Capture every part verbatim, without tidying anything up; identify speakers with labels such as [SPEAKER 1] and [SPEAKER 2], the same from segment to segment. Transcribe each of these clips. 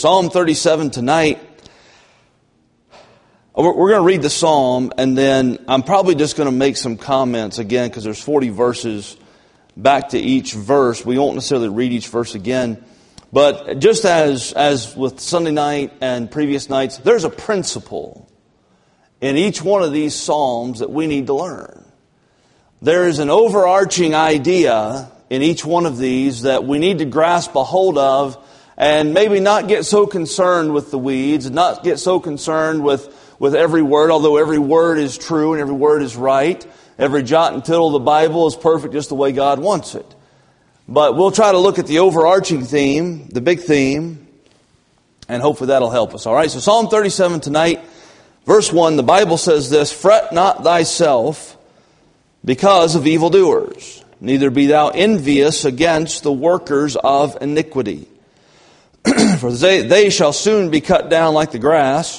[SPEAKER 1] Psalm thirty-seven tonight. We're going to read the psalm, and then I'm probably just going to make some comments again, because there's forty verses back to each verse. We won't necessarily read each verse again. But just as, as with Sunday night and previous nights, there's a principle in each one of these psalms that we need to learn. There is an overarching idea in each one of these that we need to grasp a hold of, and maybe not get so concerned with the weeds, not get so concerned with, with every word, although every word is true and every word is right. Every jot and tittle of the Bible is perfect just the way God wants it. But we'll try to look at the overarching theme, the big theme, and hopefully that'll help us. All right, so Psalm thirty-seven tonight, verse one, the Bible says this, "Fret not thyself because of evildoers, neither be thou envious against the workers of iniquity. For they, they shall soon be cut down like the grass,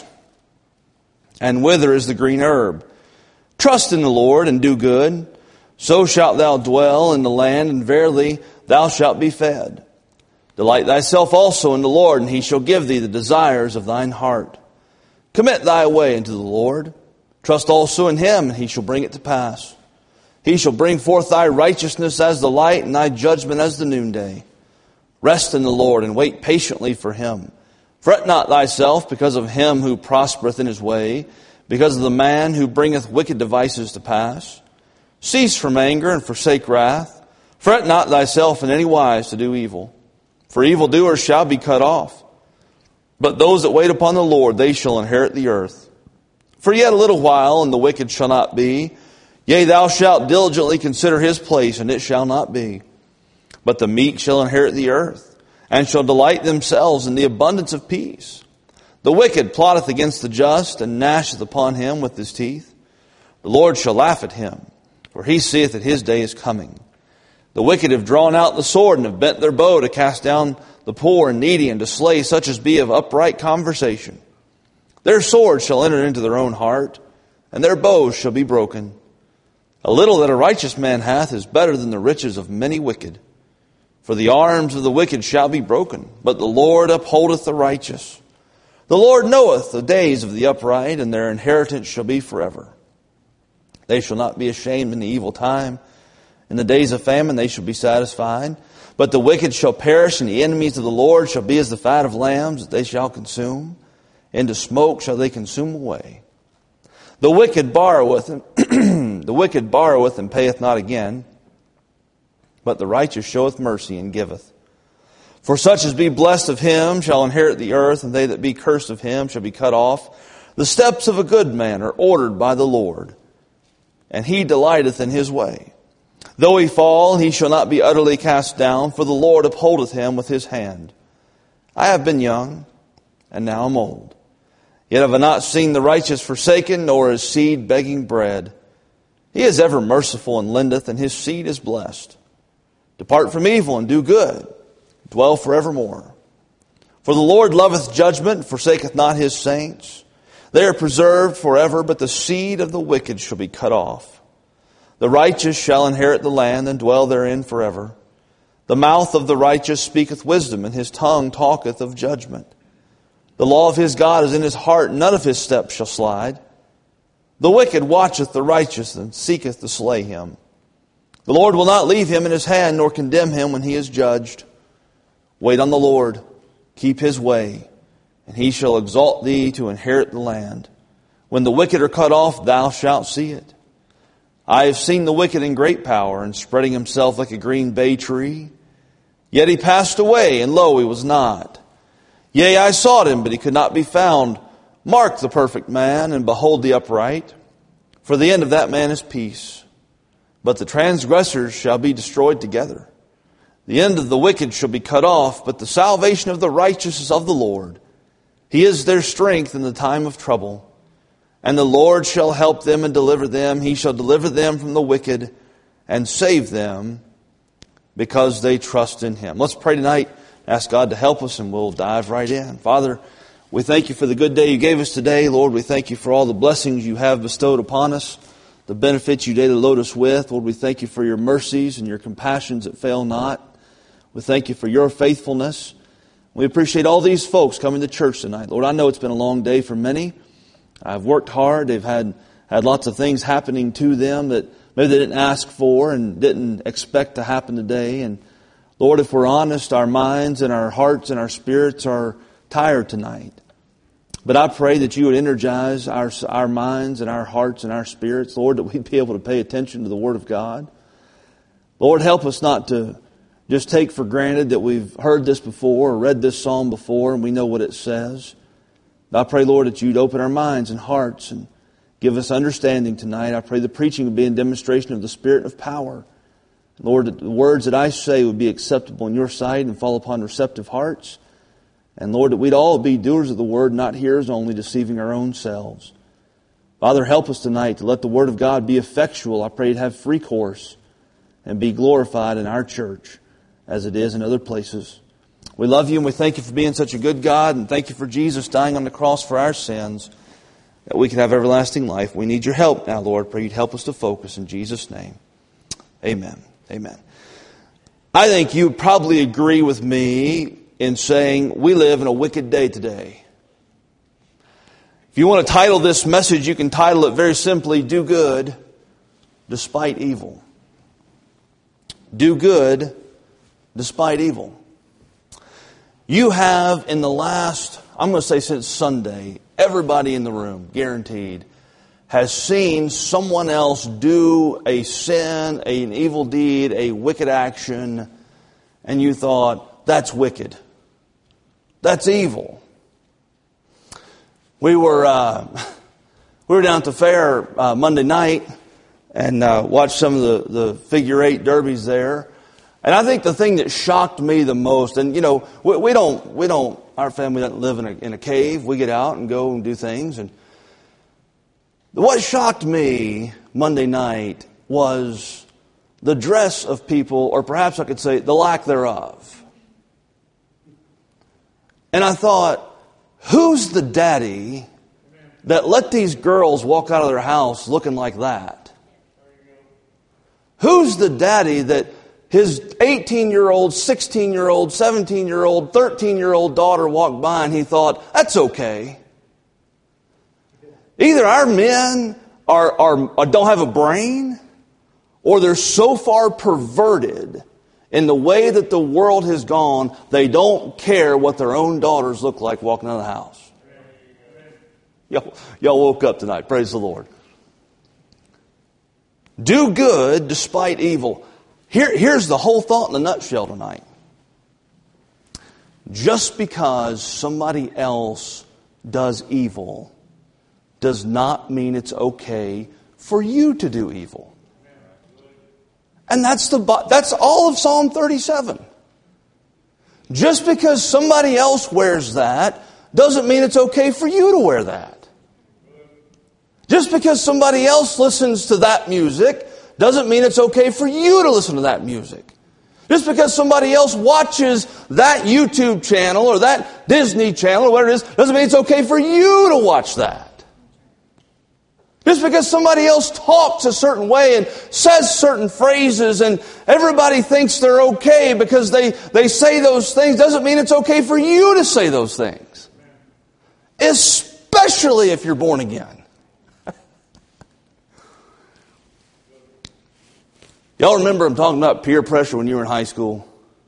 [SPEAKER 1] and wither as the green herb. Trust in the Lord and do good, so shalt thou dwell in the land, and verily thou shalt be fed. Delight thyself also in the Lord, and he shall give thee the desires of thine heart. Commit thy way unto the Lord. Trust also in him, and he shall bring it to pass. He shall bring forth thy righteousness as the light, and thy judgment as the noonday. Rest in the Lord, and wait patiently for him. Fret not thyself because of him who prospereth in his way, because of the man who bringeth wicked devices to pass. Cease from anger and forsake wrath. Fret not thyself in any wise to do evil. For evildoers shall be cut off. But those that wait upon the Lord, they shall inherit the earth. For yet a little while, and the wicked shall not be. Yea, thou shalt diligently consider his place, and it shall not be. But the meek shall inherit the earth, and shall delight themselves in the abundance of peace. The wicked plotteth against the just, and gnasheth upon him with his teeth. The Lord shall laugh at him, for he seeth that his day is coming. The wicked have drawn out the sword, and have bent their bow to cast down the poor and needy, and to slay such as be of upright conversation. Their swords shall enter into their own heart, and their bows shall be broken. A little that a righteous man hath is better than the riches of many wicked. For the arms of the wicked shall be broken, but the Lord upholdeth the righteous. The Lord knoweth the days of the upright, and their inheritance shall be forever. They shall not be ashamed in the evil time. In the days of famine they shall be satisfied. But the wicked shall perish, and the enemies of the Lord shall be as the fat of lambs that they shall consume. Into smoke shall they consume away. The wicked borroweth, and the wicked borroweth and payeth not again. But the righteous showeth mercy and giveth. For such as be blessed of him shall inherit the earth, and they that be cursed of him shall be cut off. The steps of a good man are ordered by the Lord, and he delighteth in his way. Though he fall, he shall not be utterly cast down, for the Lord upholdeth him with his hand. I have been young, and now am old. Yet have I not seen the righteous forsaken, nor his seed begging bread. He is ever merciful and lendeth, and his seed is blessed. Depart from evil and do good. Dwell forevermore. For the Lord loveth judgment, and forsaketh not his saints. They are preserved forever, but the seed of the wicked shall be cut off. The righteous shall inherit the land, and dwell therein forever. The mouth of the righteous speaketh wisdom, and his tongue talketh of judgment. The law of his God is in his heart, none of his steps shall slide. The wicked watcheth the righteous, and seeketh to slay him. The Lord will not leave him in his hand, nor condemn him when he is judged. Wait on the Lord, keep his way, and he shall exalt thee to inherit the land. When the wicked are cut off, thou shalt see it. I have seen the wicked in great power, and spreading himself like a green bay tree. Yet he passed away, and lo, he was not. Yea, I sought him, but he could not be found. Mark the perfect man, and behold the upright. For the end of that man is peace. But the transgressors shall be destroyed together. The end of the wicked shall be cut off, but the salvation of the righteous is of the Lord. He is their strength in the time of trouble. And the Lord shall help them and deliver them. He shall deliver them from the wicked and save them because they trust in him. Let's pray tonight. Ask God to help us, and we'll dive right in. Father, we thank you for the good day you gave us today. Lord, we thank you for all the blessings you have bestowed upon us, the benefits you daily load us with. Lord, we thank you for your mercies and your compassions that fail not. We thank you for your faithfulness. We appreciate all these folks coming to church tonight. Lord, I know it's been a long day for many. I've worked hard. They've had, had lots of things happening to them that maybe they didn't ask for and didn't expect to happen today. And Lord, if we're honest, our minds and our hearts and our spirits are tired tonight. But I pray that you would energize our, our minds and our hearts and our spirits, Lord, that we'd be able to pay attention to the Word of God. Lord, help us not to just take for granted that we've heard this before or read this psalm before and we know what it says. I pray, Lord, that you'd open our minds and hearts and give us understanding tonight. I pray the preaching would be a demonstration of the Spirit and of power. Lord, that the words that I say would be acceptable in your sight and fall upon receptive hearts. And Lord, that we'd all be doers of the Word, not hearers only, deceiving our own selves. Father, help us tonight to let the Word of God be effectual. I pray it have free course and be glorified in our church as it is in other places. We love you and we thank you for being such a good God, and thank you for Jesus dying on the cross for our sins, that we can have everlasting life. We need your help now, Lord. Pray you'd help us to focus in Jesus' name. Amen. Amen. I think you probably agree with me in saying we live in a wicked day today. If you want to title this message, you can title it very simply, Do Good Despite Evil. Do good despite evil. You have in the last, I'm going to say since Sunday, everybody in the room, guaranteed, has seen someone else do a sin, an evil deed, a wicked action, and you thought, that's wicked. That's evil. We were uh, we were down at the fair uh, Monday night and uh, watched some of the, the figure eight derbies there. And I think the thing that shocked me the most, and you know, we, we don't, we don't, our family doesn't live in a, in a cave. We get out and go and do things. And what shocked me Monday night was the dress of people, or perhaps I could say the lack thereof. And I thought, who's the daddy that let these girls walk out of their house looking like that? Who's the daddy that his eighteen-year-old, sixteen-year-old, seventeen-year-old, thirteen-year-old daughter walked by and he thought, that's okay. Either our men are, are, don't have a brain, or they're so far perverted in the way that the world has gone, they don't care what their own daughters look like walking out of the house. Y'all, y'all woke up tonight. Praise the Lord. Do good despite evil. Here, here's the whole thought in a nutshell tonight. Just because somebody else does evil does not mean it's okay for you to do evil. And that's the that's all of Psalm thirty-seven. Just because somebody else wears that doesn't mean it's okay for you to wear that. Just because somebody else listens to that music doesn't mean it's okay for you to listen to that music. Just because somebody else watches that YouTube channel or that Disney channel or whatever it is, doesn't mean it's okay for you to watch that. Just because somebody else talks a certain way and says certain phrases and everybody thinks they're okay because they, they say those things, doesn't mean it's okay for you to say those things. Especially if you're born again. Y'all remember I'm talking about peer pressure when you were in high school?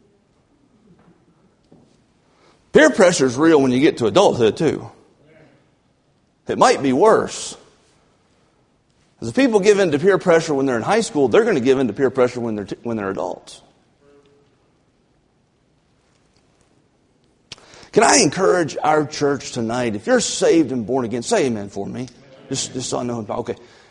[SPEAKER 1] Peer pressure is real when you get to adulthood too. It might be worse. Because if people give in to peer pressure when they're in high school, they're going to give in to peer pressure when they're t- when they're adults. Can I encourage our church tonight, if you're saved and born again, say amen for me. Just, just so I know. Okay.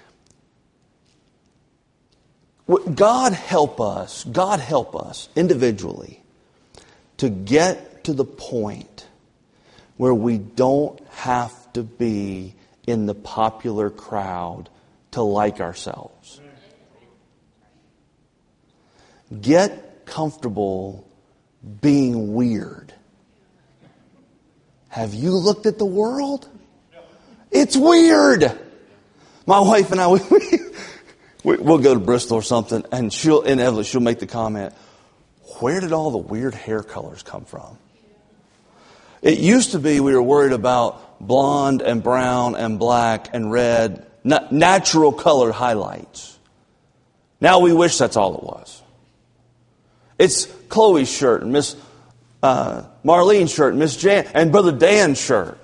[SPEAKER 1] God help us, God help us individually to get to the point where we don't have to be in the popular crowd to like ourselves. Get comfortable being weird. Have you looked at the world? It's weird. My wife and I, we, we, we'll go to Bristol or something, and she'll inevitably she'll make the comment, "Where did all the weird hair colors come from?" It used to be we were worried about blonde and brown and black and red, natural color highlights. Now we wish that's all it was. It's Chloe's shirt and Miss uh, Marlene's shirt and Miss Jan and Brother Dan's shirt.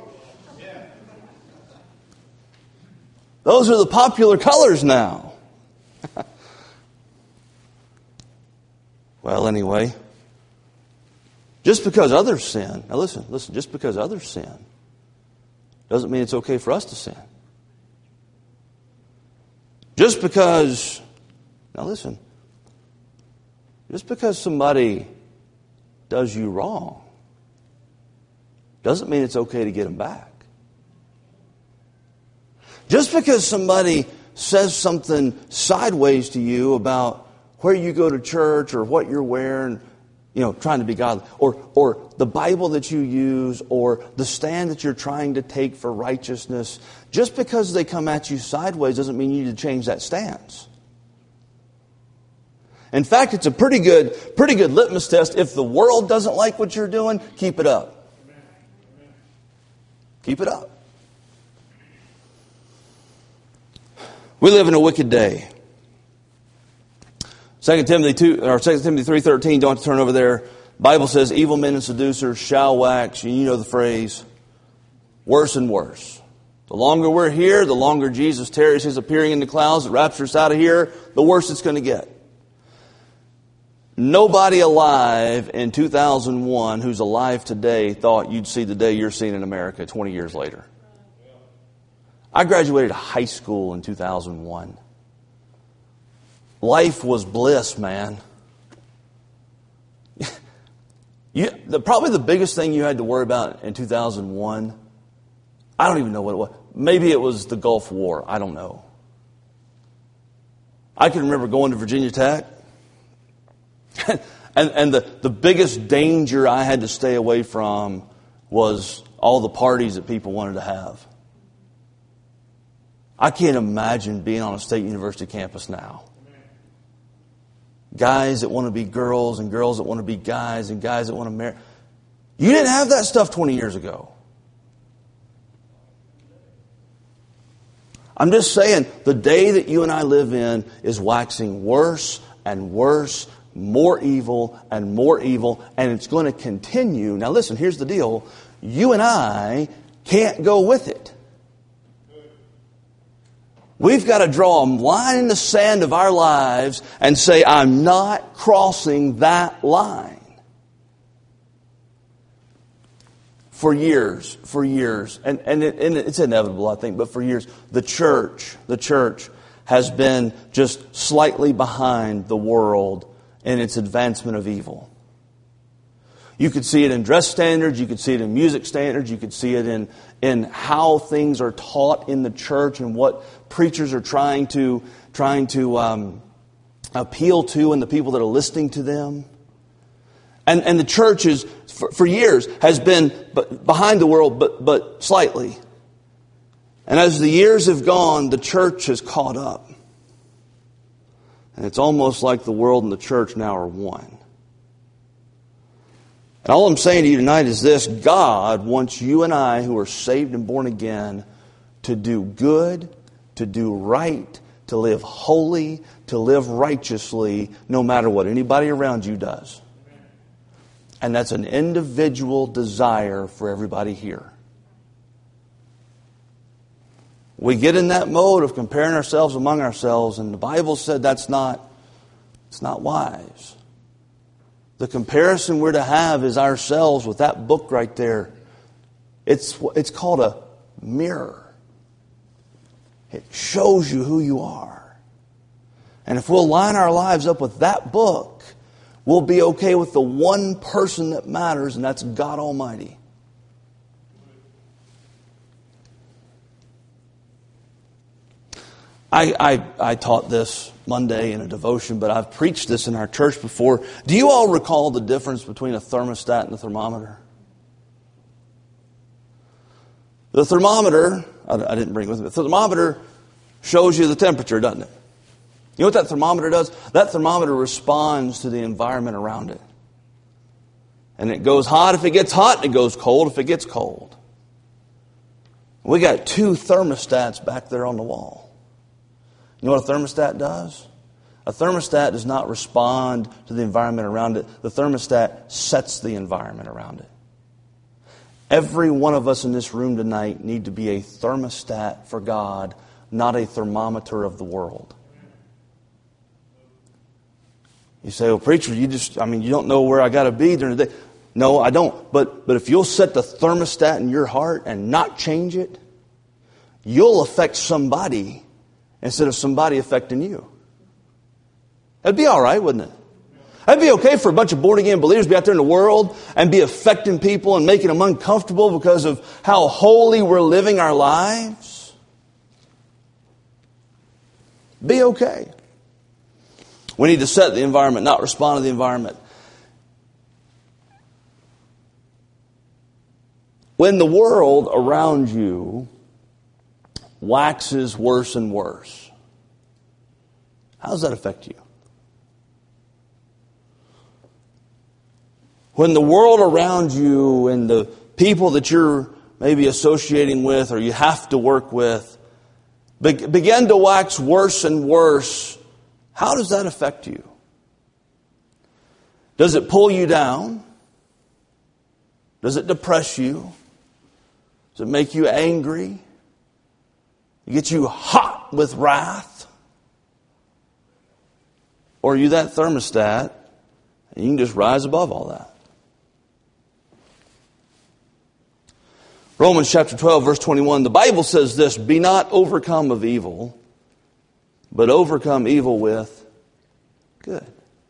[SPEAKER 1] Those are the popular colors now. Well, anyway, just because others sin, now listen, listen, just because others sin doesn't mean it's okay for us to sin. Just because, now listen, just because somebody does you wrong doesn't mean it's okay to get them back. Just because somebody says something sideways to you about where you go to church or what you're wearing, you know, trying to be godly, or or the Bible that you use, or the stand that you're trying to take for righteousness, just because they come at you sideways doesn't mean you need to change that stance. In fact, it's a pretty good, pretty good litmus test. If the world doesn't like what you're doing, keep it up. Keep it up. We live in a wicked day. Second Timothy two or Second Timothy three thirteen. Don't have to turn over there. The Bible says, "Evil men and seducers shall wax." You know the phrase. Worse and worse. The longer we're here, the longer Jesus tarries his appearing in the clouds, the rapture us out of here, the worse it's going to get. Nobody alive in two thousand one who's alive today thought you'd see the day you're seeing in America twenty years later. I graduated high school in two thousand one. Life was bliss, man. you, the, probably the biggest thing you had to worry about in two thousand one, I don't even know what it was. Maybe it was the Gulf War. I don't know. I can remember going to Virginia Tech. and and the, the biggest danger I had to stay away from was all the parties that people wanted to have. I can't imagine being on a state university campus now. Guys that want to be girls and girls that want to be guys and guys that want to marry. You didn't have that stuff twenty years ago. I'm just saying, the day that you and I live in is waxing worse and worse, more evil and more evil, and it's going to continue. Now listen, here's the deal. You and I can't go with it. We've got to draw a line in the sand of our lives and say, I'm not crossing that line. For years, for years, and, and, it, and it's inevitable, I think, but for years, the church, the church has been just slightly behind the world in its advancement of evil. You could see it in dress standards, you could see it in music standards, you could see it in, in how things are taught in the church and what preachers are trying to trying to um, appeal to and the people that are listening to them. And and the church is, for, for years, has been behind the world, but but slightly. And as the years have gone, the church has caught up. And it's almost like the world and the church now are one. And all I'm saying to you tonight is this: God wants you and I, who are saved and born again, to do good, to do right, to live holy, to live righteously, no matter what anybody around you does. And that's an individual desire for everybody here. We get in that mode of comparing ourselves among ourselves, and the Bible said that's not, it's not wise. The comparison we're to have is ourselves with that book right there. It's, it's called a mirror. It shows you who you are. And if we'll line our lives up with that book, we'll be okay with the one person that matters, and that's God Almighty. I, I, I taught this Monday in a devotion, but I've preached this in our church before. Do you all recall the difference between a thermostat and a thermometer? The thermometer, I, I didn't bring it with me, the thermometer shows you the temperature, doesn't it? You know what that thermometer does? That thermometer responds to the environment around it. And it goes hot if it gets hot, and it goes cold if it gets cold. We got two thermostats back there on the wall. You know what a thermostat does? A thermostat does not respond to the environment around it. The thermostat sets the environment around it. Every one of us in this room tonight need to be a thermostat for God, not a thermometer of the world. You say, well, preacher, you just, I mean, you don't know where I got to be during the day. No, I don't. But, but if you'll set the thermostat in your heart and not change it, you'll affect somebody instead of somebody affecting you. That'd be all right, wouldn't it? That'd be okay for a bunch of born-again believers to be out there in the world and be affecting people and making them uncomfortable because of how holy we're living our lives. Be okay. We need to set the environment, not respond to the environment. When the world around you waxes worse and worse, how does that affect you? When the world around you and the people that you're maybe associating with or you have to work with be- begin to wax worse and worse, how does that affect you? Does it pull you down? Does it depress you? Does it make you angry? It gets you hot with wrath? Or are you that thermostat and you can just rise above all that? Romans chapter twelve, verse twenty-one, the Bible says this, be not overcome of evil, but overcome evil with good.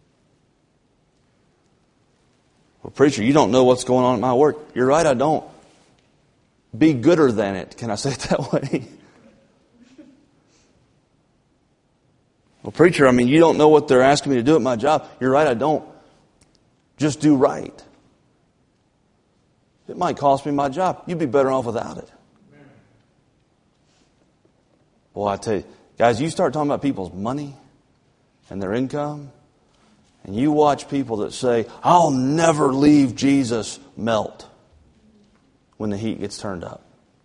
[SPEAKER 1] Well, preacher, you don't know what's going on at my work. You're right, I don't. Be gooder than it. Can I say it that way? Well, preacher, I mean, you don't know what they're asking me to do at my job. You're right, I don't. Just do right. It might cost me my job. You'd be better off without it. Well, I tell you, guys, you start talking about people's money and their income, and you watch people that say, I'll never leave Jesus, melt when the heat gets turned up.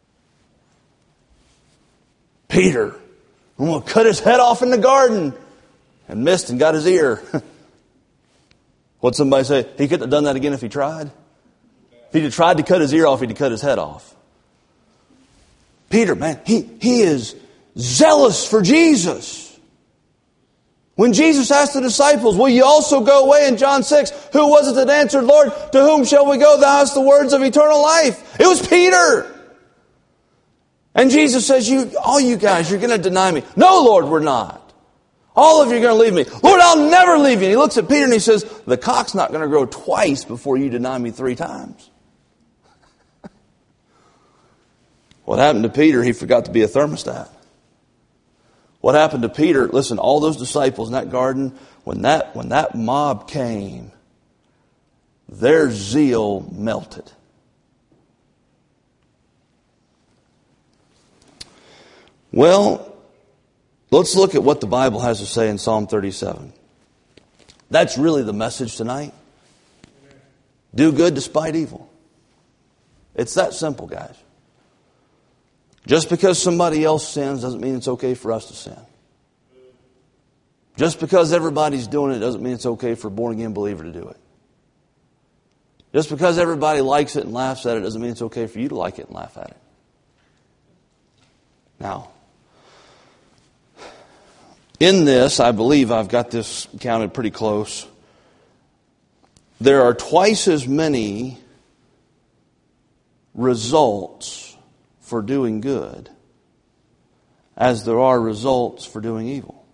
[SPEAKER 1] Peter, I'm going to cut his head off in the garden, and missed and got his ear. What'd somebody say? He couldn't have done that again if he tried. If he'd have tried to cut his ear off, he'd have cut his head off. Peter, man, he, he is zealous for Jesus. When Jesus asked the disciples, will you also go away in John six? Who was it that answered, Lord, to whom shall we go? Thou hast the words of eternal life. It was Peter. And Jesus says, "You, all you guys, you're going to deny me." No, Lord, we're not. All of you are going to leave me. Lord, I'll never leave you. And he looks at Peter and he says, the cock's not going to grow twice before you deny me three times. What happened to Peter? He forgot to be a thermostat. What happened to Peter? Listen, all those disciples in that garden, when that, when that mob came, their zeal melted. Well, let's look at what the Bible has to say in Psalm thirty-seven. That's really the message tonight. Do good despite evil. It's that simple, guys. Just because somebody else sins doesn't mean it's okay for us to sin. Just because everybody's doing it doesn't mean it's okay for a born-again believer to do it. Just because everybody likes it and laughs at it doesn't mean it's okay for you to like it and laugh at it. Now, in this, I believe I've got this counted pretty close. There are twice as many results for doing good as there are results for doing evil.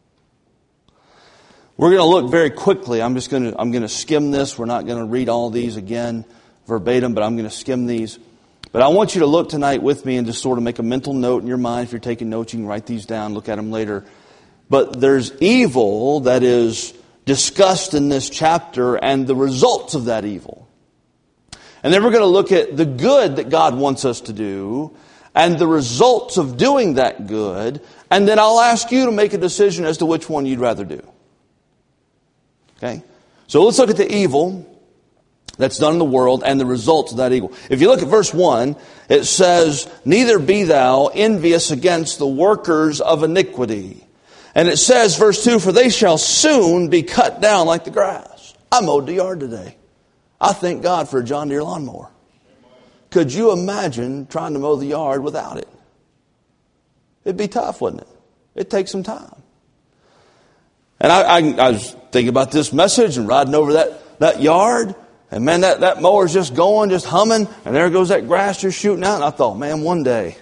[SPEAKER 1] We're going to look very quickly. I'm just going to I'm going to skim this. We're not going to read all these again verbatim, but I'm going to skim these. But I want you to look tonight with me and just sort of make a mental note in your mind. If you're taking notes, you can write these down, look at them later. But there's evil that is discussed in this chapter and the results of that evil. And then we're going to look at the good that God wants us to do and the results of doing that good. And then I'll ask you to make a decision as to which one you'd rather do. Okay? So let's look at the evil. that's done in the world and the results of that evil. If you look at verse one, it says, neither be thou envious against the workers of iniquity. And it says, verse two, for they shall soon be cut down like the grass. I mowed the yard today. I thank God for a John Deere lawnmower. Could you imagine trying to mow the yard without it? It'd be tough, wouldn't it? It'd take some time. And I, I, I was thinking about this message and riding over that, that yard. And man, that, that mower's just going, just humming. And there goes that grass just shooting out. And I thought, man, one day,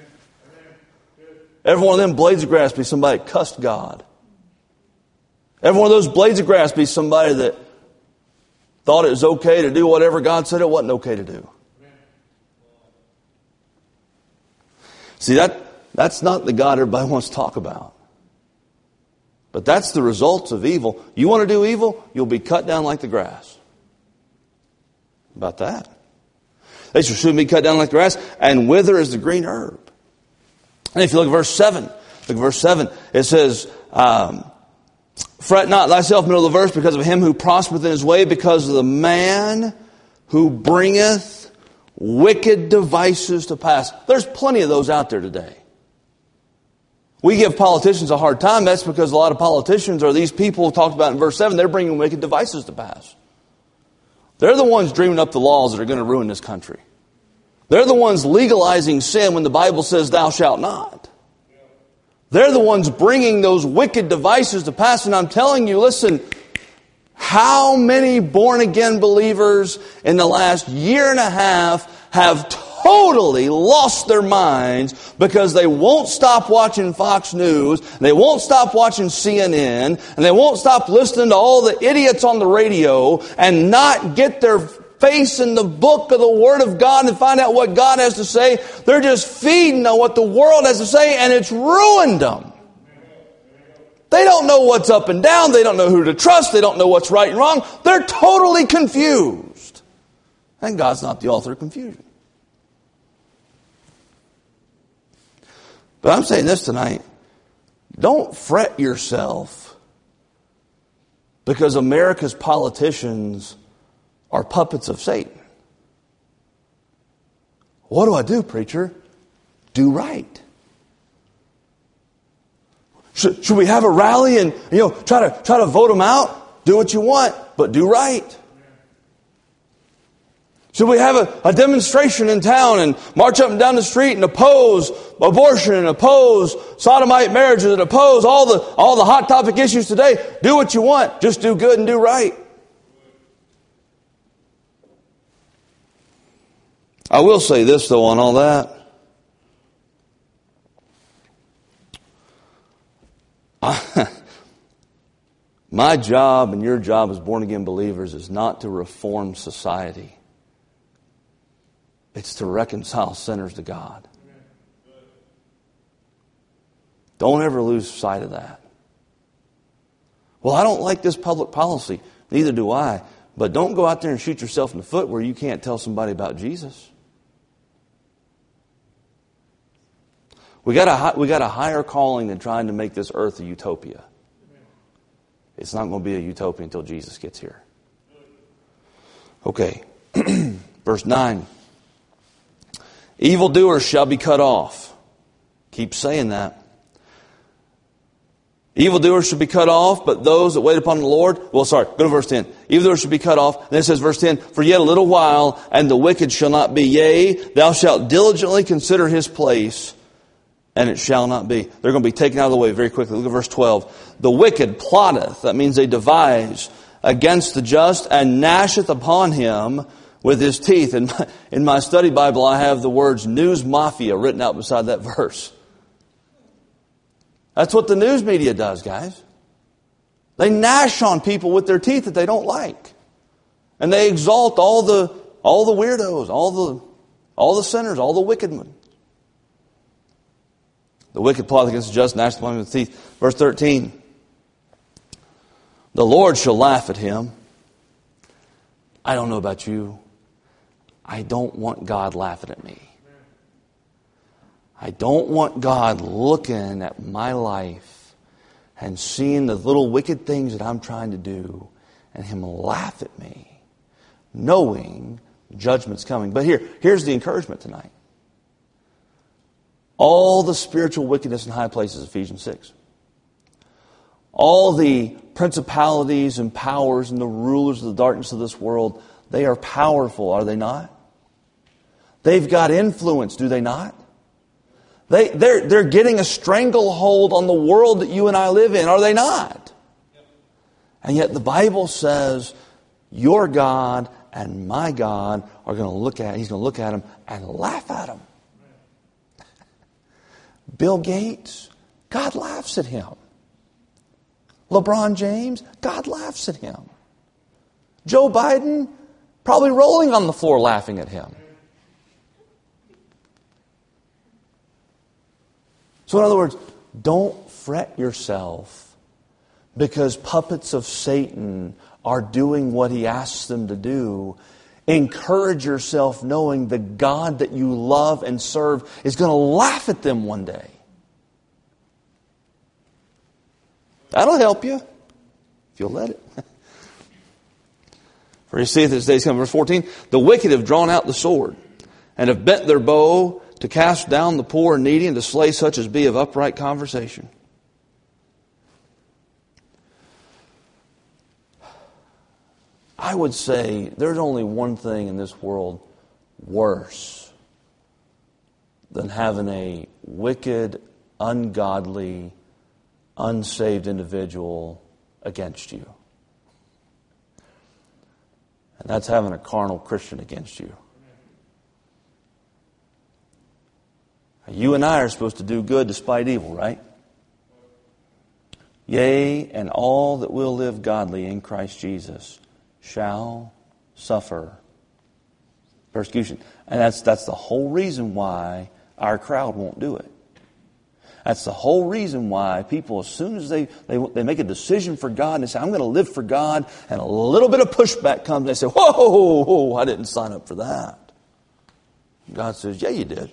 [SPEAKER 1] every one of them blades of grass be somebody that cussed God. Every one of those blades of grass be somebody that thought it was okay to do whatever God said it wasn't okay to do. See, that that's not the God everybody wants to talk about. But that's the results of evil. You want to do evil, you'll be cut down like the grass. About that. They shall soon be cut down like the grass, and wither as the green herb. And if you look at verse seven, look at verse seven, it says, um, fret not thyself, middle of the verse, because of him who prospereth in his way, because of the man who bringeth wicked devices to pass. There's plenty of those out there today. We give politicians a hard time. That's because a lot of politicians are these people talked about in verse seven. They're bringing wicked devices to pass. They're the ones dreaming up the laws that are going to ruin this country. They're the ones legalizing sin when the Bible says thou shalt not. They're the ones bringing those wicked devices to pass. And I'm telling you, listen, how many born-again believers in the last year and a half have totally lost their minds because they won't stop watching Fox News, they won't stop watching C N N, and they won't stop listening to all the idiots on the radio and not get their face in the book of the Word of God and find out what God has to say. They're just feeding on what the world has to say, and it's ruined them. They don't know what's up and down. They don't know who to trust. They don't know what's right and wrong. They're totally confused. And God's not the author of confusion. But I'm saying this tonight. Don't fret yourself because America's politicians are puppets of Satan. What do I do, preacher? Do right. Should, should we have a rally and you know try to try to vote them out? Do what you want, but do right. Should we have a, a demonstration in town and march up and down the street and oppose abortion and oppose sodomite marriages and oppose all the all the hot topic issues today? Do what you want. Just do good and do right. I will say this, though, on all that. I, my job and your job as born-again believers is not to reform society. It's to reconcile sinners to God. Don't ever lose sight of that. Well, I don't like this public policy. Neither do I. But don't go out there and shoot yourself in the foot where you can't tell somebody about Jesus. We got a we got a higher calling than trying to make this earth a utopia. It's not going to be a utopia until Jesus gets here. Okay, verse nine. Evildoers shall be cut off. Keep saying that. Evildoers shall be cut off, but those that wait upon the Lord... Well, sorry, go to verse ten. Evildoers shall be cut off. And then it says, verse ten, for yet a little while, and the wicked shall not be. Yea, thou shalt diligently consider his place, and it shall not be. They're going to be taken out of the way very quickly. Look at verse twelve. The wicked plotteth, that means they devise, against the just, and gnasheth upon him with his teeth. In my, in my study Bible, I have the words news mafia written out beside that verse. That's what the news media does, guys. They gnash on people with their teeth that they don't like. And they exalt all the all the weirdos, all the all the sinners, all the wicked ones. The wicked plot against the just, gnash upon him with his teeth. Verse thirteen. The Lord shall laugh at him. I don't know about you. I don't want God laughing at me. I don't want God looking at my life and seeing the little wicked things that I'm trying to do and Him laugh at me. knowing judgment's coming. But here, here's the encouragement tonight. All the spiritual wickedness in high places, Ephesians six. All the principalities and powers and the rulers of the darkness of this world, they are powerful, are they not? They've got influence, do they not? They, they're, they're getting a stranglehold on the world that you and I live in, are they not? And yet the Bible says, your God and my God are going to look at, He's going to look at them and laugh at them. Bill Gates, God laughs at him. LeBron James, God laughs at him. Joe Biden, probably rolling on the floor laughing at him. So in other words, don't fret yourself because puppets of Satan are doing what he asks them to do. Encourage yourself knowing the God that you love and serve is going to laugh at them one day. That'll help you if you'll let it. For you see, this day's coming. Verse fourteen, the wicked have drawn out the sword and have bent their bow to cast down the poor and needy and to slay such as be of upright conversation. I would say there's only one thing in this world worse than having a wicked, ungodly, unsaved individual against you. And that's having a carnal Christian against you. You and I are supposed to do good despite evil, right? Yea, and all that will live godly in Christ Jesus shall suffer persecution. And that's that's the whole reason why our crowd won't do it. That's the whole reason why people, as soon as they, they, they make a decision for God and they say, I'm going to live for God, and a little bit of pushback comes, and they say, whoa, whoa, whoa, I didn't sign up for that. God says, yeah, you did.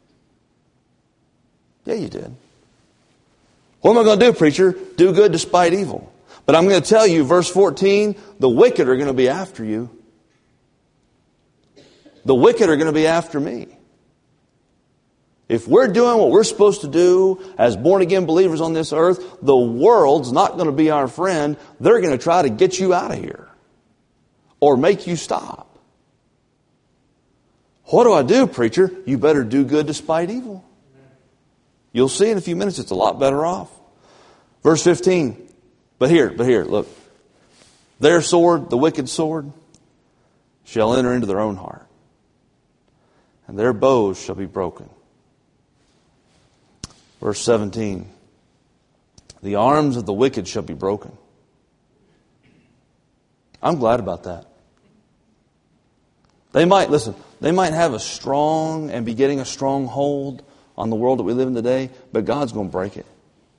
[SPEAKER 1] Yeah, you did. What am I going to do, preacher? Do good despite evil. But I'm going to tell you, verse fourteen, the wicked are going to be after you. The wicked are going to be after me. If we're doing what we're supposed to do as born-again believers on this earth, the world's not going to be our friend. They're going to try to get you out of here or make you stop. What do I do, preacher? You better do good despite evil. You'll see in a few minutes it's a lot better off. Verse fifteen. But here, but here, look. Their sword, the wicked sword, shall enter into their own heart, and their bows shall be broken. Verse seventeen. The arms of the wicked shall be broken. I'm glad about that. They might, listen, they might have a strong and be getting a strong hold on the world that we live in today, but God's going to break it.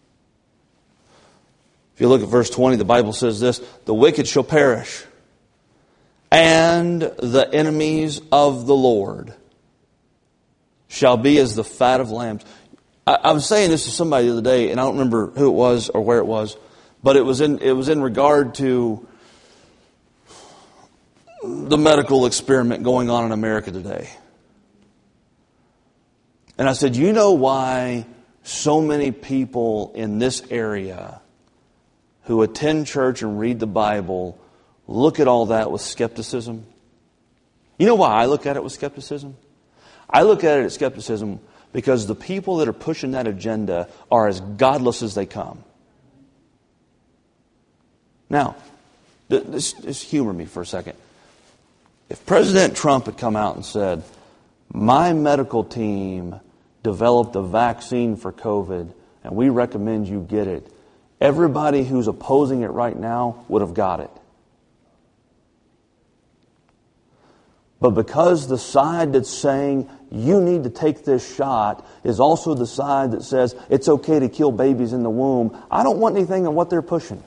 [SPEAKER 1] If you look at verse twenty, the Bible says this, the wicked shall perish, and the enemies of the Lord shall be as the fat of lambs. I, I was saying this to somebody the other day, and I don't remember who it was or where it was, but it was in it was in regard to the medical experiment going on in America today. And I said, you know why so many people in this area who attend church and read the Bible look at all that with skepticism? You know why I look at it with skepticism? I look at it as skepticism because the people that are pushing that agenda are as godless as they come. Now, just, just humor me for a second. If President Trump had come out and said, my medical team developed a vaccine for COVID and we recommend you get it, everybody who's opposing it right now would have got it. But because the side that's saying you need to take this shot is also the side that says it's okay to kill babies in the womb, I don't want anything on what they're pushing.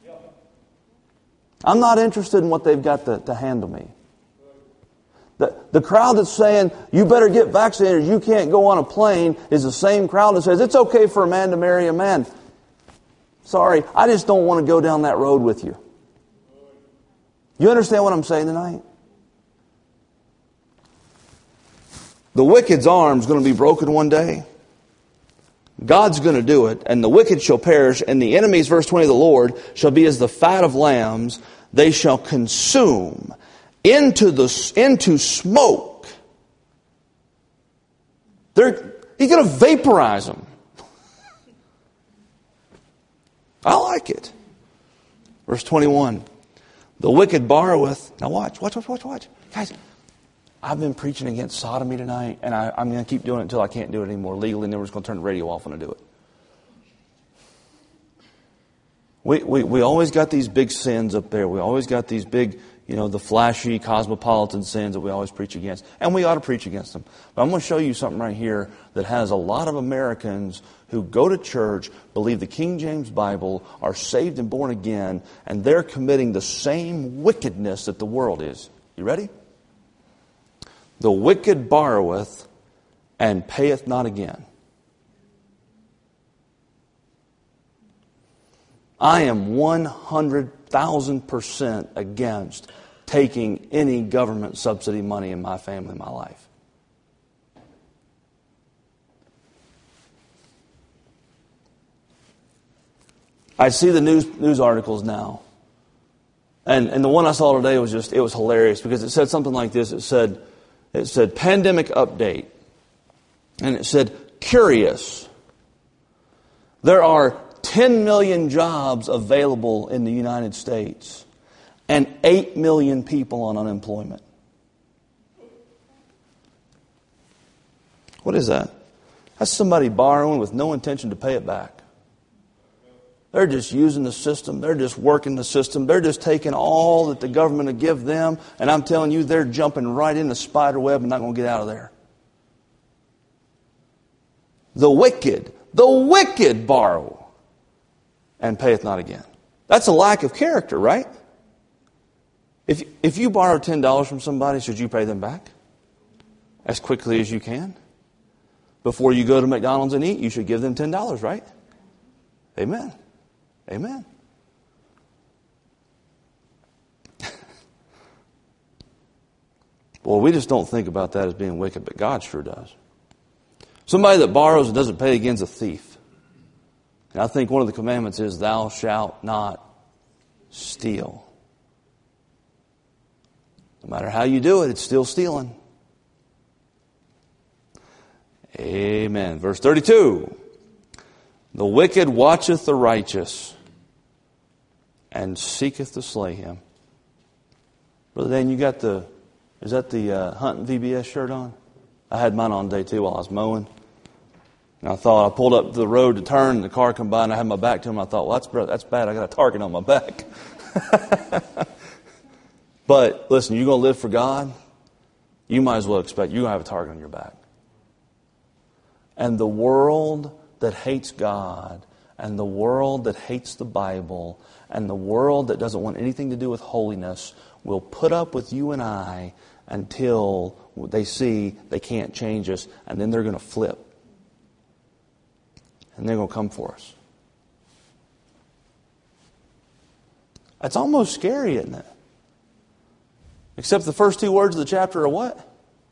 [SPEAKER 1] I'm not interested in what they've got to, to handle me. The, the crowd that's saying, you better get vaccinated, you can't go on a plane, is the same crowd that says, it's okay for a man to marry a man. Sorry, I just don't want to go down that road with you. You understand what I'm saying tonight? The wicked's arm is going to be broken one day. God's going to do it, and the wicked shall perish, and the enemies, verse twenty, of the Lord shall be as the fat of lambs. They shall consume into the into smoke. They're, he's going to vaporize them. I like it. Verse twenty-one. The wicked borroweth. Now watch, watch, watch, watch, watch. Guys, I've been preaching against sodomy tonight, and I, I'm going to keep doing it until I can't do it anymore legally, and then we're just going to turn the radio off when I do it. We, we, we always got these big sins up there. We always got these big, you know, the flashy cosmopolitan sins that we always preach against. And we ought to preach against them. But I'm going to show you something right here that has a lot of Americans who go to church, believe the King James Bible, are saved and born again, and they're committing the same wickedness that the world is. You ready? The wicked borroweth and payeth not again. I am one hundred thousand percent against taking any government subsidy money in my family, in my life. I see the news news articles now. And and the one I saw today was just, it was hilarious because it said something like this. It said, it said, pandemic update. And it said, curious. There are ten million jobs available in the United States and eight million people on unemployment. What is that? That's somebody borrowing with no intention to pay it back. They're just using the system. They're just working the system. They're just taking all that the government will give them. And I'm telling you, they're jumping right in the spider web and not going to get out of there. The wicked, the wicked borrow and payeth not again. That's a lack of character, right? If, if you borrow ten dollars from somebody, should you pay them back as quickly as you can? Before you go to McDonald's and eat, you should give them ten dollars, right? Amen. Amen. Well, we just don't think about that as being wicked, but God sure does. Somebody that borrows and doesn't pay again is a thief. And I think one of the commandments is, thou shalt not steal. No matter how you do it, it's still stealing. Amen. Verse thirty-two. The wicked watcheth the righteous and seeketh to slay him. Brother Dan, you got the, is that the uh, Hunting V B S shirt on? I had mine on day two while I was mowing. And I thought, I pulled up to the road to turn, and the car come by, and I had my back to him. I thought, well, that's, that's bad. I got a target on my back. But listen, you're going to live for God, you might as well expect you're going to have a target on your back. And the world that hates God, and the world that hates the Bible, and the world that doesn't want anything to do with holiness will put up with you and I until they see they can't change us, and then they're going to flip. And they're going to come for us. That's almost scary, isn't it? Except the first two words of the chapter are what?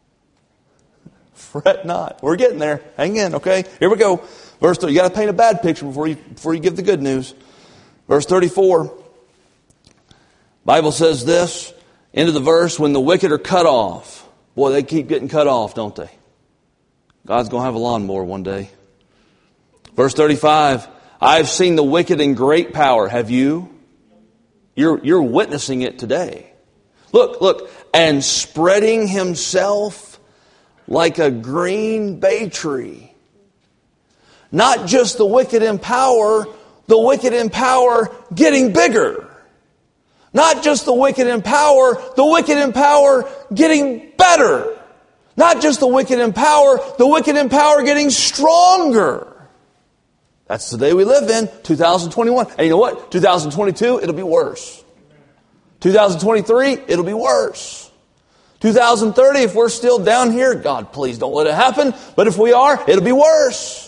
[SPEAKER 1] Fret not. We're getting there. Hang in, okay? Here we go. Verse thirty. You got to paint a bad picture before you before you give the good news. Verse thirty-four. Bible says this, end of the verse, when the wicked are cut off. Boy, they keep getting cut off, don't they? God's going to have a lawnmower one day. Verse thirty-five. I have seen the wicked in great power. Have you? You're, you're witnessing it today. Look, look. And spreading himself like a green bay tree. Not just the wicked in power, the wicked in power getting bigger. Not just the wicked in power, the wicked in power getting better. Not just the wicked in power, the wicked in power getting stronger. That's the day we live in, two thousand twenty-one. And you know what? two thousand twenty-two, it'll be worse. two thousand twenty-three, it'll be worse. two thousand thirty, if we're still down here, God, please don't let it happen. But if we are, it'll be worse.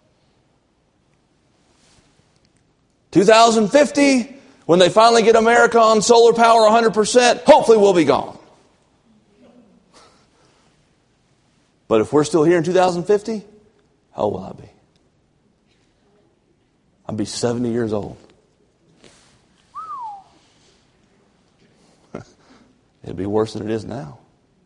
[SPEAKER 1] two thousand fifty, when they finally get America on solar power one hundred percent, hopefully we'll be gone. But if we're still here in two thousand fifty, how old will I be? I'll be seventy years old. It'd be worse than it is now.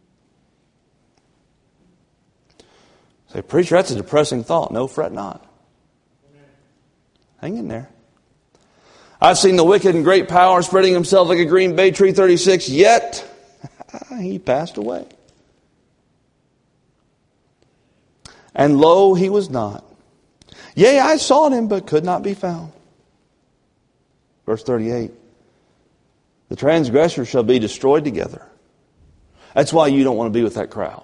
[SPEAKER 1] Say, preacher, that's a depressing thought. No, fret not. Hang in there. I've seen the wicked in great power spreading himself like a green bay tree, thirty-six, yet he passed away. And lo, he was not. Yea, I sought him, but could not be found. Verse thirty-eight. The transgressors shall be destroyed together. That's why you don't want to be with that crowd.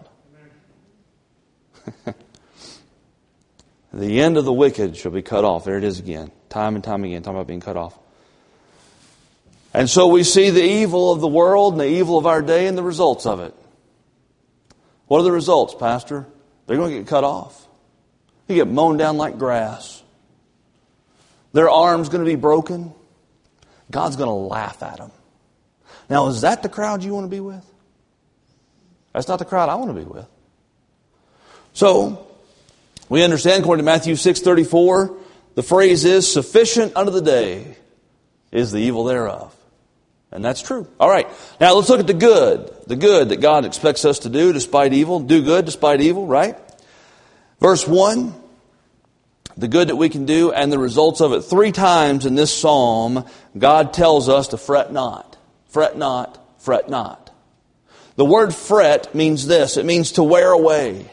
[SPEAKER 1] The end of the wicked shall be cut off. There it is again. Time and time again. Talking about being cut off. And so we see the evil of the world and the evil of our day and the results of it. What are the results, Pastor? They're going to get cut off. They get mown down like grass. Their arm's going to be broken. God's going to laugh at them. Now, is that the crowd you want to be with? That's not the crowd I want to be with. So, we understand, according to Matthew six thirty-four, the phrase is, sufficient unto the day is the evil thereof. And that's true. All right. Now, let's look at the good. The good that God expects us to do despite evil. Do good despite evil, right? Verse one, the good that we can do and the results of it. Three times in this psalm, God tells us to fret not. Fret not, fret not. The word fret means this. It means to wear away.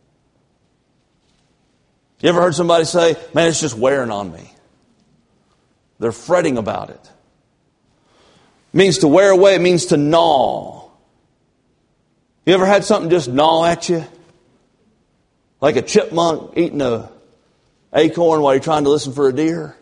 [SPEAKER 1] You ever heard somebody say, man, it's just wearing on me? They're fretting about it. It means to wear away. It means to gnaw. You ever had something just gnaw at you? Like a chipmunk eating a acorn while you're trying to listen for a deer?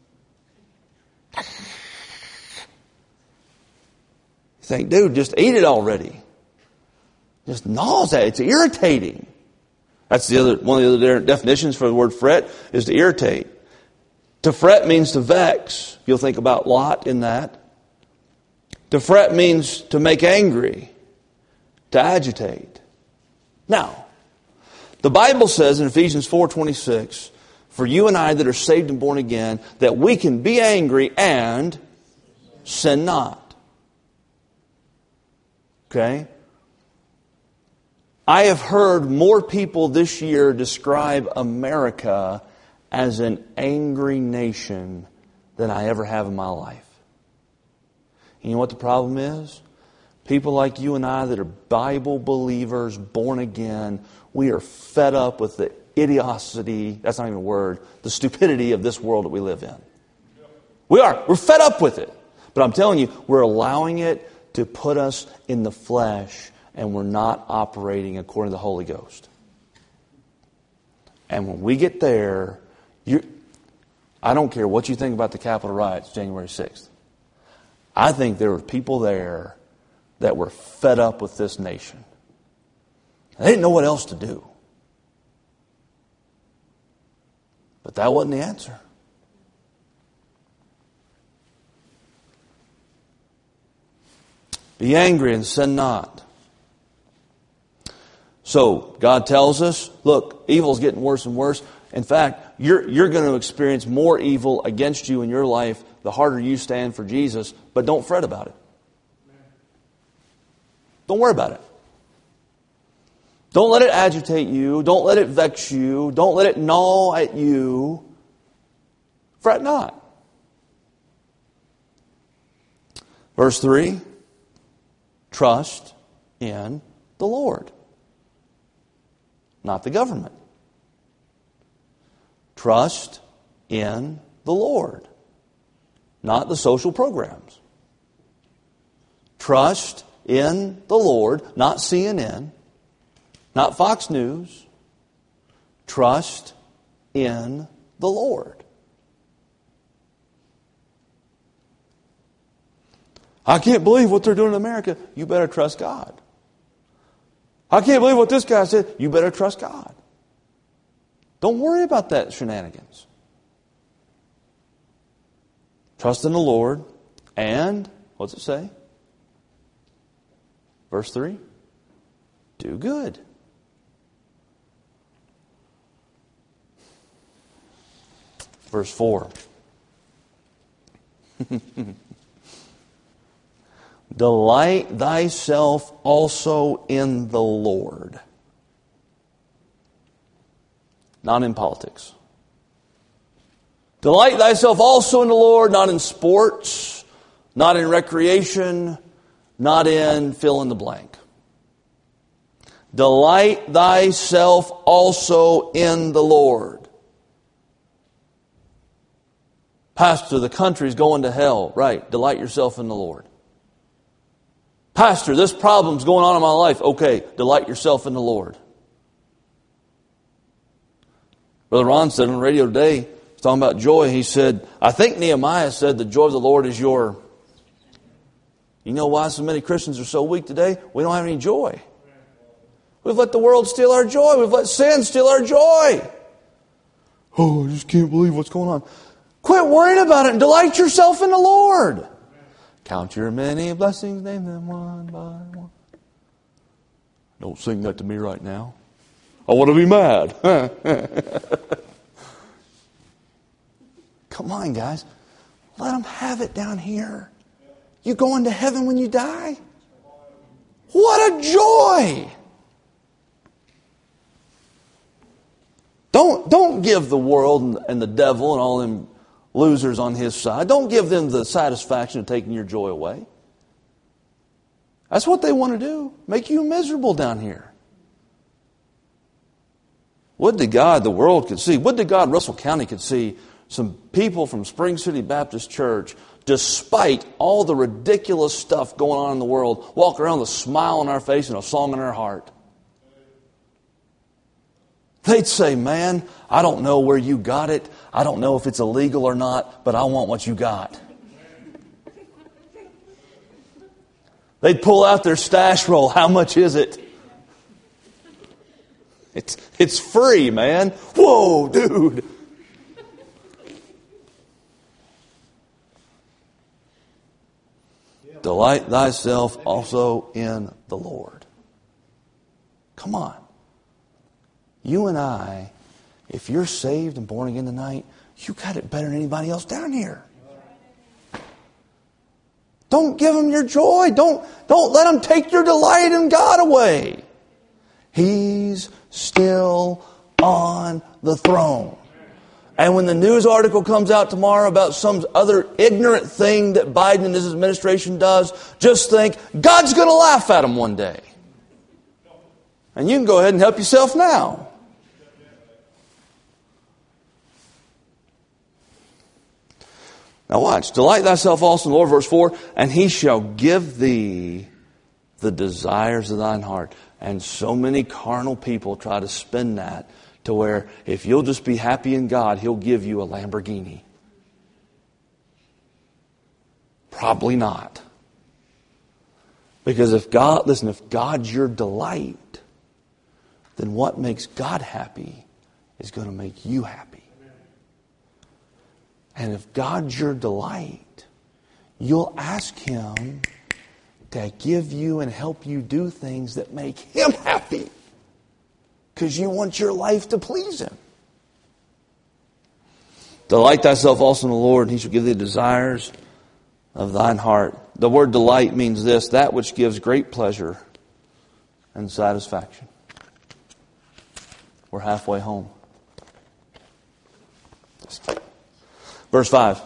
[SPEAKER 1] You think, dude, just eat it already. Just gnaws at it. It's irritating. That's the other one of the other definitions for the word fret is to irritate. To fret means to vex. You'll think about Lot in that. To fret means to make angry, to agitate. Now, the Bible says in Ephesians four twenty-six, for you and I that are saved and born again, that we can be angry and sin not. Okay? I have heard more people this year describe America as an angry nation than I ever have in my life. And you know what the problem is? People like you and I that are Bible believers, born again, we are fed up with the idiocy, that's not even a word, the stupidity of this world that we live in. We are. We're fed up with it. But I'm telling you, we're allowing it to put us in the flesh, and we're not operating according to the Holy Ghost. And when we get there, you, I don't care what you think about the Capitol riots, January sixth. I think there were people there that were fed up with this nation. They didn't know what else to do. But that wasn't the answer. Be angry and sin not. So, God tells us, look, evil's getting worse and worse. In fact, you're, you're going to experience more evil against you in your life the harder you stand for Jesus, but don't fret about it. Don't worry about it. Don't let it agitate you. Don't let it vex you. Don't let it gnaw at you. Fret not. Verse three, trust in the Lord, not the government. Trust in the Lord, not the social programs. Trust in the Lord, not C N N, not Fox News. Trust in the Lord. I can't believe what they're doing in America. You better trust God. I can't believe what this guy said. You better trust God. Don't worry about that shenanigans. Trust in the Lord and, what's it say? Verse three, do good. Verse four. Delight thyself also in the Lord. Not in politics. Delight thyself also in the Lord, not in sports, not in recreation, not in fill in the blank. Delight thyself also in the Lord. Pastor, the country's going to hell. Right, delight yourself in the Lord. Pastor, this problem's going on in my life. Okay, delight yourself in the Lord. Brother Ron said on the radio today, he's talking about joy. He said, I think Nehemiah said the joy of the Lord is your... You know why so many Christians are so weak today? We don't have any joy. We've let the world steal our joy. We've let sin steal our joy. Oh, I just can't believe what's going on. Quit worrying about it and delight yourself in the Lord. Count your many blessings, name them one by one. Don't sing that to me right now. I want to be mad. Come on, guys. Let them have it down here. You going to heaven when you die? What a joy! Don't, don't give the world and the devil and all them losers on his side. Don't give them the satisfaction of taking your joy away. That's what they want to do. Make you miserable down here. Would to God the world could see. Would to God Russell County could see some people from Spring City Baptist Church, despite all the ridiculous stuff going on in the world, walk around with a smile on our face and a song in our heart. They'd say, man, I don't know where you got it. I don't know if it's illegal or not, but I want what you got. They'd pull out their stash roll. How much is it? It's, it's free, man. Whoa, dude. Delight thyself also in the Lord. Come on. You and I, if you're saved and born again tonight, you got it better than anybody else down here. Don't give them your joy. Don't, don't let them take your delight in God away. He's still on the throne. And when the news article comes out tomorrow about some other ignorant thing that Biden and his administration does, just think, God's going to laugh at them one day. And you can go ahead and help yourself now. Now watch. Delight thyself also in the Lord, verse four, and He shall give thee the desires of thine heart. And so many carnal people try to spin that to where if you'll just be happy in God, He'll give you a Lamborghini. Probably not. Because if God, listen, if God's your delight, then what makes God happy is going to make you happy. And if God's your delight, you'll ask Him to give you and help you do things that make Him happy. Because you want your life to please Him. Delight thyself also in the Lord, and He shall give thee the desires of thine heart. The word delight means this, that which gives great pleasure and satisfaction. We're halfway home. Verse five.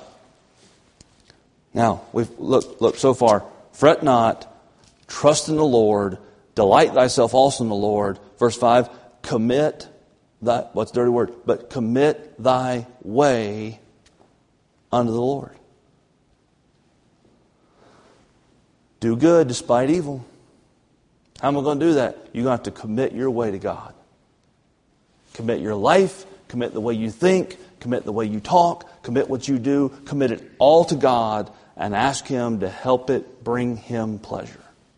[SPEAKER 1] Now, we've look, look so far. Fret not, trust in the Lord, delight thyself also in the Lord. Verse five, commit thy, what's the dirty word? But commit thy way unto the Lord. Do good despite evil. How am I going to do that? You're going to have to commit your way to God. Commit your life, commit the way you think, commit the way you talk, commit what you do, commit it all to God and ask Him to help it bring Him pleasure.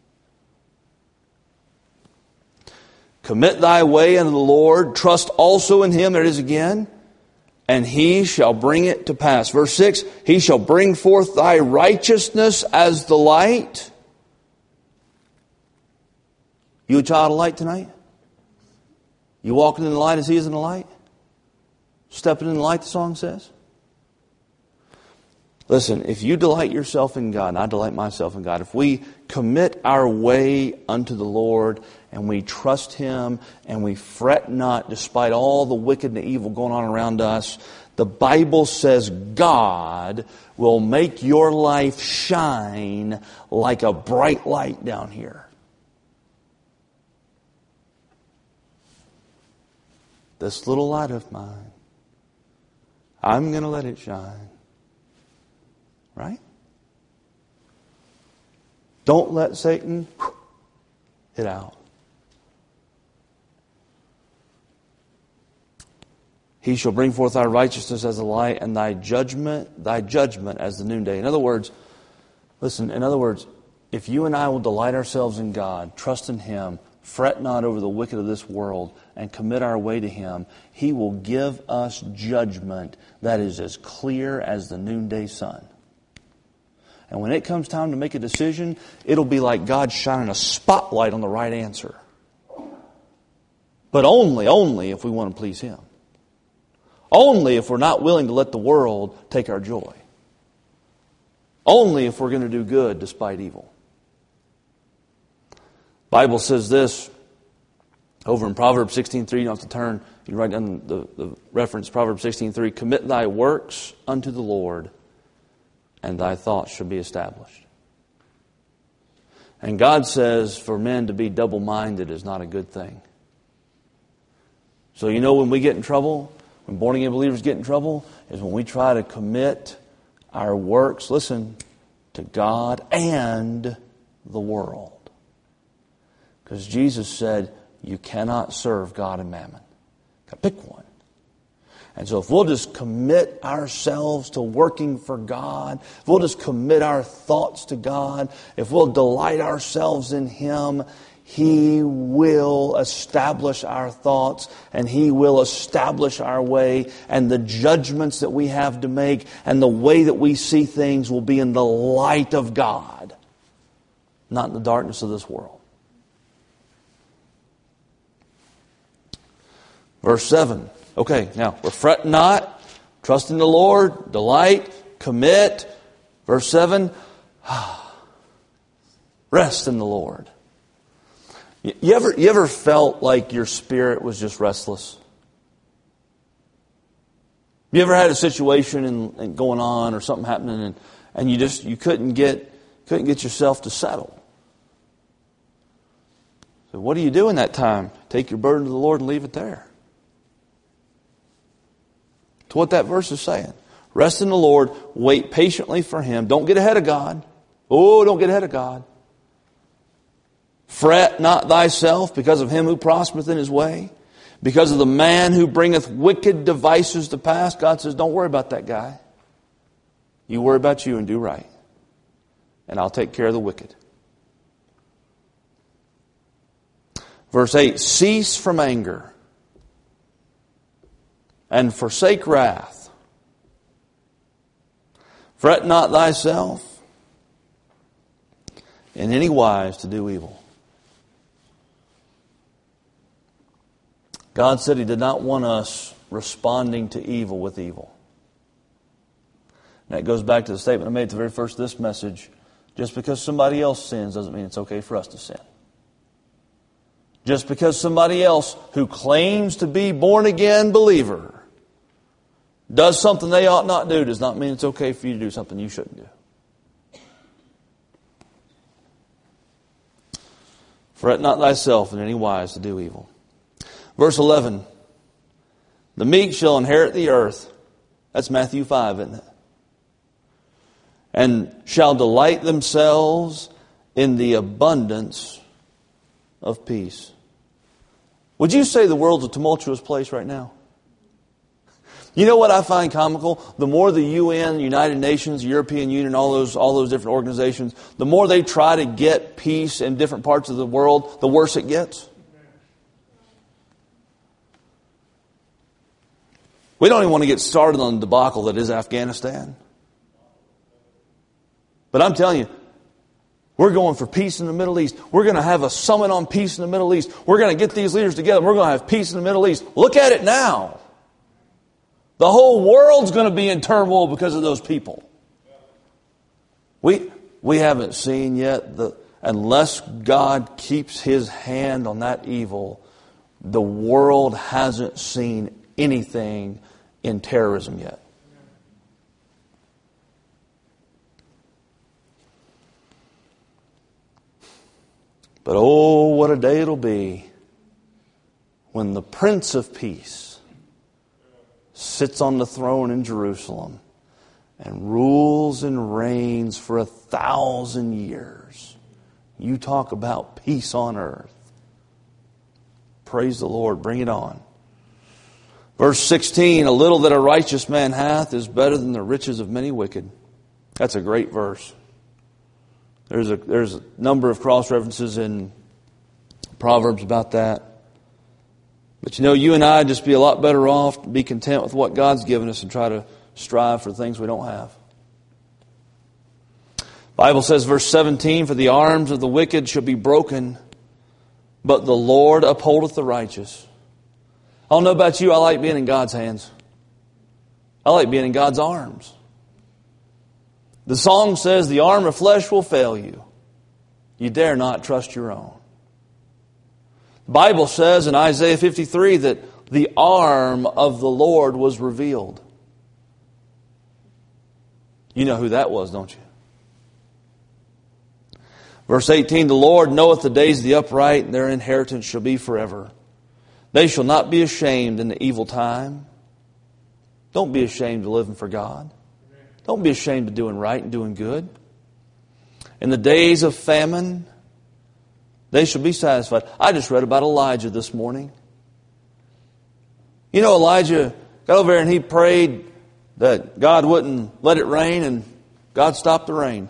[SPEAKER 1] Commit thy way unto the Lord, trust also in Him, there it is again, and He shall bring it to pass. Verse six, He shall bring forth thy righteousness as the light. You a child of light tonight? You walking in the light as He is in the light? Stepping in the light, the song says. Listen, if you delight yourself in God, and I delight myself in God, if we commit our way unto the Lord and we trust Him and we fret not despite all the wicked and the evil going on around us, the Bible says God will make your life shine like a bright light down here. This little light of mine, I'm going to let it shine. Right? Don't let Satan it out. He shall bring forth thy righteousness as the light, and thy judgment, thy judgment as the noonday. In other words, listen, in other words, if you and I will delight ourselves in God, trust in Him, fret not over the wicked of this world, and commit our way to Him, He will give us judgment that is as clear as the noonday sun. And when it comes time to make a decision, it'll be like God shining a spotlight on the right answer. But only, only if we want to please Him. Only if we're not willing to let the world take our joy. Only if we're going to do good despite evil. The Bible says this over in Proverbs sixteen three. You don't have to turn. You write down the, the reference, Proverbs sixteen three. Commit thy works unto the Lord, and thy thoughts shall be established. And God says for men to be double-minded is not a good thing. So you know when we get in trouble, when born-again believers get in trouble, is when we try to commit our works, listen, to God and the world. Because Jesus said, you cannot serve God and mammon. Got to pick one. And so if we'll just commit ourselves to working for God, if we'll just commit our thoughts to God, if we'll delight ourselves in Him, He will establish our thoughts and He will establish our way, and the judgments that we have to make and the way that we see things will be in the light of God, not in the darkness of this world. Verse seven. Okay, now, we're fret not, trust in the Lord, delight, commit. Verse seven, rest in the Lord. You ever, you ever felt like your spirit was just restless? You ever had a situation and, and going on or something happening and, and you just you couldn't get couldn't get yourself to settle? So what do you do in that time? Take your burden to the Lord and leave it there. That's what that verse is saying. Rest in the Lord, wait patiently for Him. Don't get ahead of God. Oh, don't get ahead of God. Fret not thyself because of him who prospereth in his way, because of the man who bringeth wicked devices to pass. God says, don't worry about that guy. You worry about you and do right. And I'll take care of the wicked. Verse eight, cease from anger and forsake wrath. Fret not thyself in any wise to do evil. God said He did not want us responding to evil with evil. And that goes back to the statement I made at the very first of this message. Just because somebody else sins doesn't mean it's okay for us to sin. Just because somebody else who claims to be born-again believer does something they ought not do does not mean it's okay for you to do something you shouldn't do. Fret not thyself in any wise to do evil. Verse eleven, the meek shall inherit the earth. That's Matthew five, isn't it? And shall delight themselves in the abundance of peace. Would you say the world's a tumultuous place right now? You know what I find comical? The more the U N, United Nations, European Union, all those all those different organizations, the more they try to get peace in different parts of the world, the worse it gets. We don't even want to get started on the debacle that is Afghanistan. But I'm telling you, we're going for peace in the Middle East. We're going to have a summit on peace in the Middle East. We're going to get these leaders together. We're going to have peace in the Middle East. Look at it now. The whole world's going to be in turmoil because of those people. We, we haven't seen yet, the, unless God keeps His hand on that evil, the world hasn't seen anything in terrorism yet. But oh, what a day it'll be when the Prince of Peace sits on the throne in Jerusalem and rules and reigns for a thousand years. You talk about peace on earth. Praise the Lord. Bring it on. Verse sixteen, a little that a righteous man hath is better than the riches of many wicked. That's a great verse. There's a, there's a number of cross references in Proverbs about that. But you know, you and I just be a lot better off to be content with what God's given us and try to strive for things we don't have. The Bible says, verse seventeen, for the arms of the wicked shall be broken, but the Lord upholdeth the righteous. I don't know about you, I like being in God's hands. I like being in God's arms. The song says, the arm of flesh will fail you. You dare not trust your own. The Bible says in Isaiah fifty-three that the arm of the Lord was revealed. You know who that was, don't you? Verse eighteen, the Lord knoweth the days of the upright, and their inheritance shall be forever. They shall not be ashamed in the evil time. Don't be ashamed of living for God. Don't be ashamed of doing right and doing good. In the days of famine, they shall be satisfied. I just read about Elijah this morning. You know, Elijah got over there and he prayed that God wouldn't let it rain, and God stopped the rain.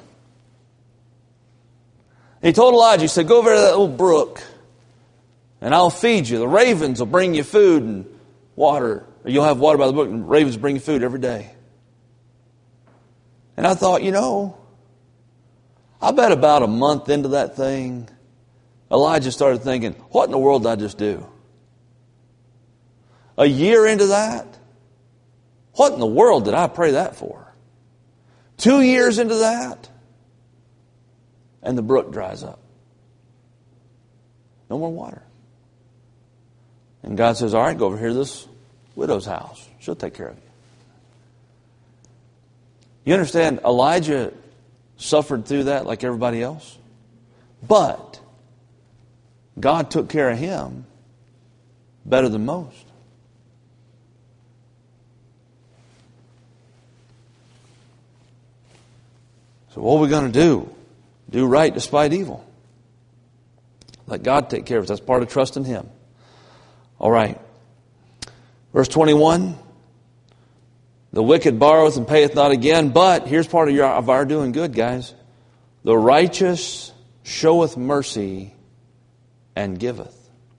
[SPEAKER 1] He told Elijah, he said, go over to that little brook and I'll feed you. The ravens will bring you food and water. Or you'll have water by the brook, and ravens bring you food every day. And I thought, you know, I bet about a month into that thing, Elijah started thinking, what in the world did I just do? A year into that, what in the world did I pray that for? Two years into that, and the brook dries up. No more water. And God says, all right, go over here to this widow's house. She'll take care of you. You understand, Elijah suffered through that like everybody else. But God took care of him better than most. So what are we going to do? Do right despite evil. Let God take care of us. That's part of trusting Him. All right. Verse twenty-one. The wicked borroweth and payeth not again, but here's part of, your, of our doing good, guys. The righteous showeth mercy and giveth.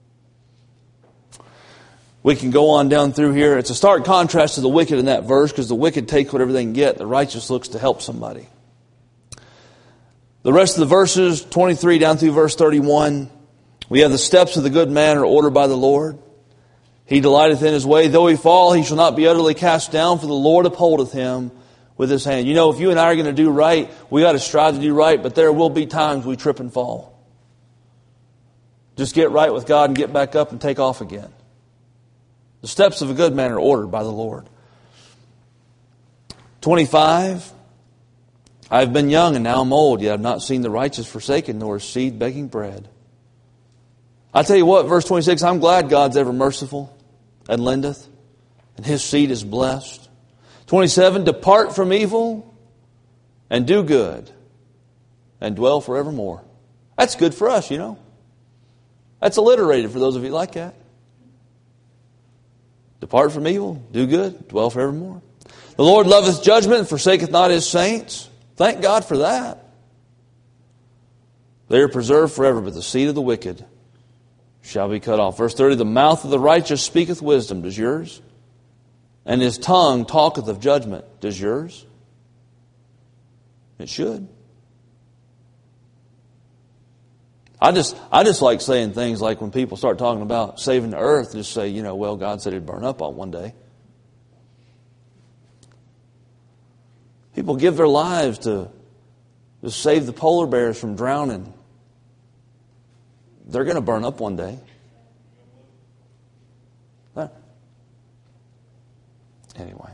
[SPEAKER 1] We can go on down through here. It's a stark contrast to the wicked in that verse, because the wicked take whatever they can get. The righteous looks to help somebody. The rest of the verses, twenty-three down through verse thirty-one, we have the steps of the good man are ordered by the Lord. He delighteth in his way. Though he fall, he shall not be utterly cast down, for the Lord upholdeth him with His hand. You know, if you and I are going to do right, we got to strive to do right, but there will be times we trip and fall. Just get right with God and get back up and take off again. The steps of a good man are ordered by the Lord. twenty-five. I have been young and now I'm old, yet I have not seen the righteous forsaken, nor his seed begging bread. I tell you what, verse twenty-six, I'm glad God's ever merciful and lendeth, and His seed is blessed. twenty-seven, depart from evil and do good and dwell forevermore. That's good for us, you know. That's alliterated for those of you like that. Depart from evil, do good, dwell forevermore. The Lord loveth judgment and forsaketh not His saints. Thank God for that. They are preserved forever, but the seed of the wicked shall be cut off. Verse thirty, the mouth of the righteous speaketh wisdom. Does yours? And his tongue talketh of judgment. Does yours? It should. I just I just like saying things like when people start talking about saving the earth, just say, you know, well, God said it'd burn up on one day. People give their lives to to save the polar bears from drowning. They're going to burn up one day. Anyway.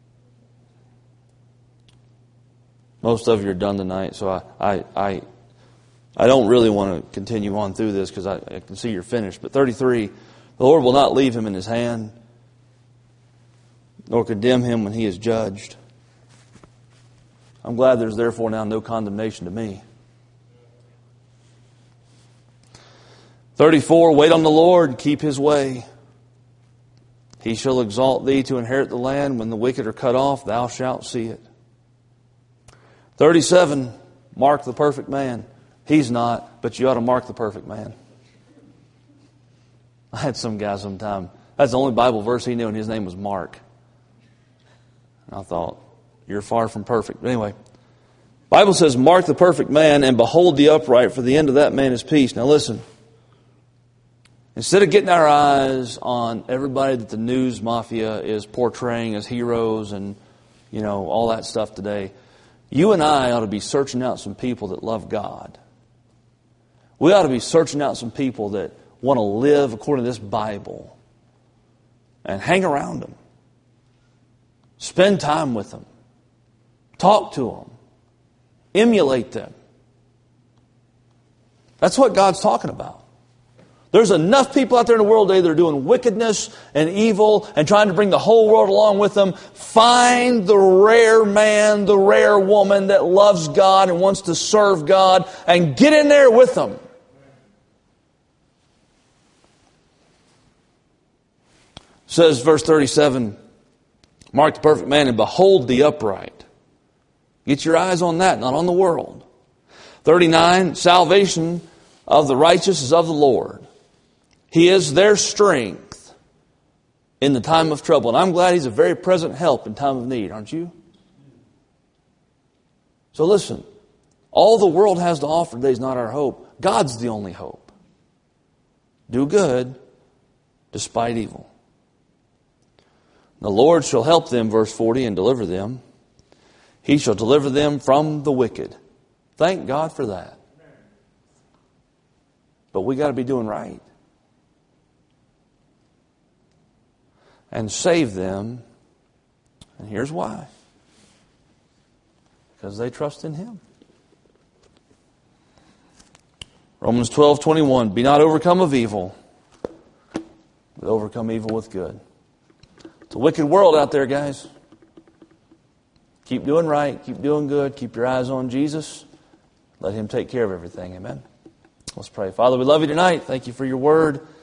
[SPEAKER 1] Most of you are done tonight, so I I, I, I don't really want to continue on through this because I, I can see you're finished. But thirty-three, the Lord will not leave him in his hand, nor condemn him when he is judged. I'm glad there's therefore now no condemnation to me. thirty-four, wait on the Lord, keep his way. He shall exalt thee to inherit the land. When the wicked are cut off, thou shalt see it. thirty-seven, mark the perfect man. He's not, but you ought to mark the perfect man. I had some guy sometime, that's the only Bible verse he knew, and his name was Mark. And I thought, you're far from perfect. But anyway, Bible says, mark the perfect man and behold the upright, for the end of that man is peace. Now listen. Instead of getting our eyes on everybody that the news mafia is portraying as heroes and, you know, all that stuff today, you and I ought to be searching out some people that love God. We ought to be searching out some people that want to live according to this Bible and hang around them. Spend time with them. Talk to them. Emulate them. That's what God's talking about. There's enough people out there in the world today that are doing wickedness and evil and trying to bring the whole world along with them. Find the rare man, the rare woman that loves God and wants to serve God and get in there with them. It says, verse thirty-seven, mark the perfect man and behold the upright. Get your eyes on that, not on the world. thirty-nine, salvation of the righteous is of the Lord. He is their strength in the time of trouble. And I'm glad He's a very present help in time of need, aren't you? So listen, all the world has to offer today is not our hope. God's the only hope. Do good despite evil. The Lord shall help them, verse forty, and deliver them. He shall deliver them from the wicked. Thank God for that. But we got to be doing right. And save them. And here's why. Because they trust in Him. Romans twelve twenty-one. Be not overcome of evil, but overcome evil with good. It's a wicked world out there, guys. Keep doing right. Keep doing good. Keep your eyes on Jesus. Let Him take care of everything. Amen. Let's pray. Father, we love You tonight. Thank You for Your word.